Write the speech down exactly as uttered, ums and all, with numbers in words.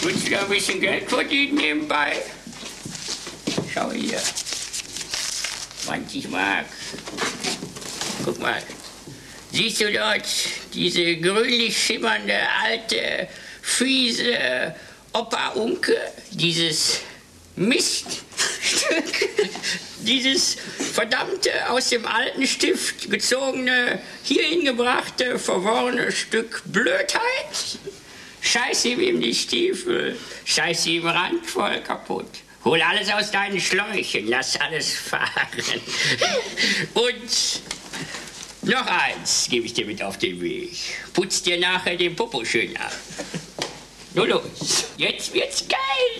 Willst du da ein bisschen Geld verdienen nebenbei? Schau hier. zwanzig Mark. Guck mal. Siehst du dort diese grünlich schimmernde, alte, fiese Opa-Unke? Dieses Miststück? Dieses verdammte, aus dem alten Stift gezogene, hierhin gebrachte, verworrene Stück Blödheit? Scheiß ihm in die Stiefel, scheiß ihm Rand voll kaputt. Hol alles aus deinen Schläuchen, lass alles fahren. Und noch eins gebe ich dir mit auf den Weg. Putz dir nachher den Popo schön ab. Nur los, jetzt wird's geil.